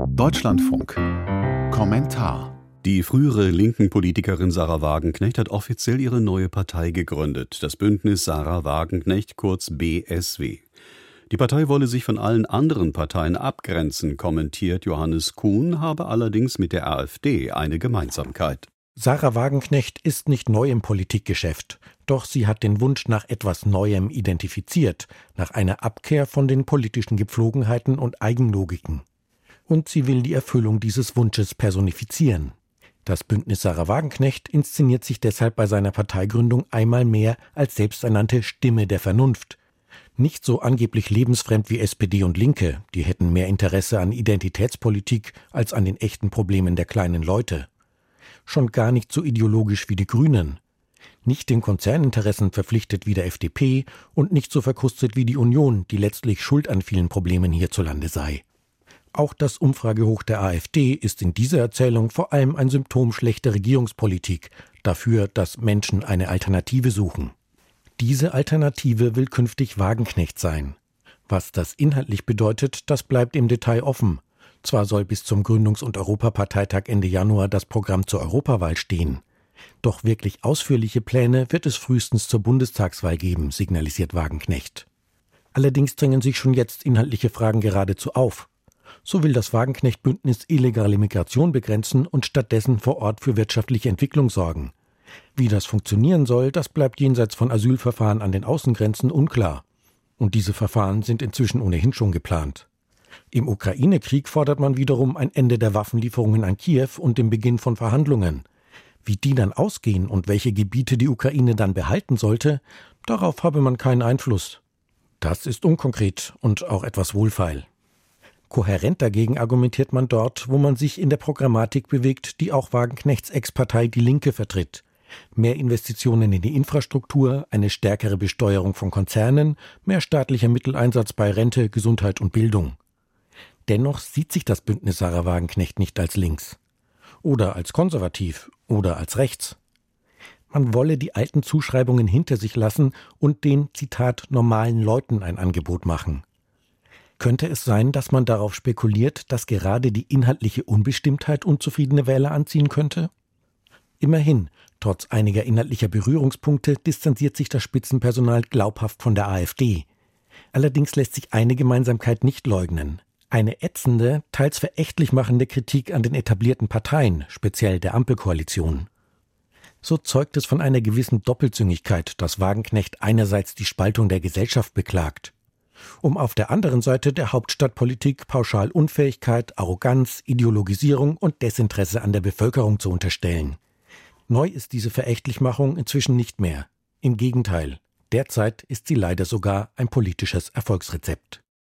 Deutschlandfunk. Kommentar. Die frühere linken Politikerin Sahra Wagenknecht hat offiziell ihre neue Partei gegründet, das Bündnis Sahra Wagenknecht, kurz BSW. Die Partei wolle sich von allen anderen Parteien abgrenzen, kommentiert Johannes Kuhn, habe allerdings mit der AfD eine Gemeinsamkeit. Sahra Wagenknecht ist nicht neu im Politikgeschäft, doch sie hat den Wunsch nach etwas Neuem identifiziert, nach einer Abkehr von den politischen Gepflogenheiten und Eigenlogiken. Und sie will die Erfüllung dieses Wunsches personifizieren. Das Bündnis Sahra Wagenknecht inszeniert sich deshalb bei seiner Parteigründung einmal mehr als selbsternannte Stimme der Vernunft. Nicht so angeblich lebensfremd wie SPD und Linke, die hätten mehr Interesse an Identitätspolitik als an den echten Problemen der kleinen Leute. Schon gar nicht so ideologisch wie die Grünen. Nicht den Konzerninteressen verpflichtet wie der FDP und nicht so verkrustet wie die Union, die letztlich schuld an vielen Problemen hierzulande sei. Auch das Umfragehoch der AfD ist in dieser Erzählung vor allem ein Symptom schlechter Regierungspolitik, dafür, dass Menschen eine Alternative suchen. Diese Alternative will künftig Wagenknecht sein. Was das inhaltlich bedeutet, das bleibt im Detail offen. Zwar soll bis zum Gründungs- und Europaparteitag Ende Januar das Programm zur Europawahl stehen. Doch wirklich ausführliche Pläne wird es frühestens zur Bundestagswahl geben, signalisiert Wagenknecht. Allerdings drängen sich schon jetzt inhaltliche Fragen geradezu auf. So will das Wagenknecht-Bündnis illegale Migration begrenzen und stattdessen vor Ort für wirtschaftliche Entwicklung sorgen. Wie das funktionieren soll, das bleibt jenseits von Asylverfahren an den Außengrenzen unklar. Und diese Verfahren sind inzwischen ohnehin schon geplant. Im Ukraine-Krieg fordert man wiederum ein Ende der Waffenlieferungen an Kiew und den Beginn von Verhandlungen. Wie die dann ausgehen und welche Gebiete die Ukraine dann behalten sollte, darauf habe man keinen Einfluss. Das ist unkonkret und auch etwas wohlfeil. Kohärent dagegen argumentiert man dort, wo man sich in der Programmatik bewegt, die auch Wagenknechts Ex-Partei Die Linke vertritt. Mehr Investitionen in die Infrastruktur, eine stärkere Besteuerung von Konzernen, mehr staatlicher Mitteleinsatz bei Rente, Gesundheit und Bildung. Dennoch sieht sich das Bündnis Sahra Wagenknecht nicht als links. Oder als konservativ oder als rechts. Man wolle die alten Zuschreibungen hinter sich lassen und den, Zitat, normalen Leuten ein Angebot machen. Könnte es sein, dass man darauf spekuliert, dass gerade die inhaltliche Unbestimmtheit unzufriedene Wähler anziehen könnte? Immerhin, trotz einiger inhaltlicher Berührungspunkte distanziert sich das Spitzenpersonal glaubhaft von der AfD. Allerdings lässt sich eine Gemeinsamkeit nicht leugnen. Eine ätzende, teils verächtlich machende Kritik an den etablierten Parteien, speziell der Ampelkoalition. So zeugt es von einer gewissen Doppelzüngigkeit, dass Wagenknecht einerseits die Spaltung der Gesellschaft beklagt, um auf der anderen Seite der Hauptstadtpolitik pauschal Unfähigkeit, Arroganz, Ideologisierung und Desinteresse an der Bevölkerung zu unterstellen. Neu ist diese Verächtlichmachung inzwischen nicht mehr. Im Gegenteil, derzeit ist sie leider sogar ein politisches Erfolgsrezept.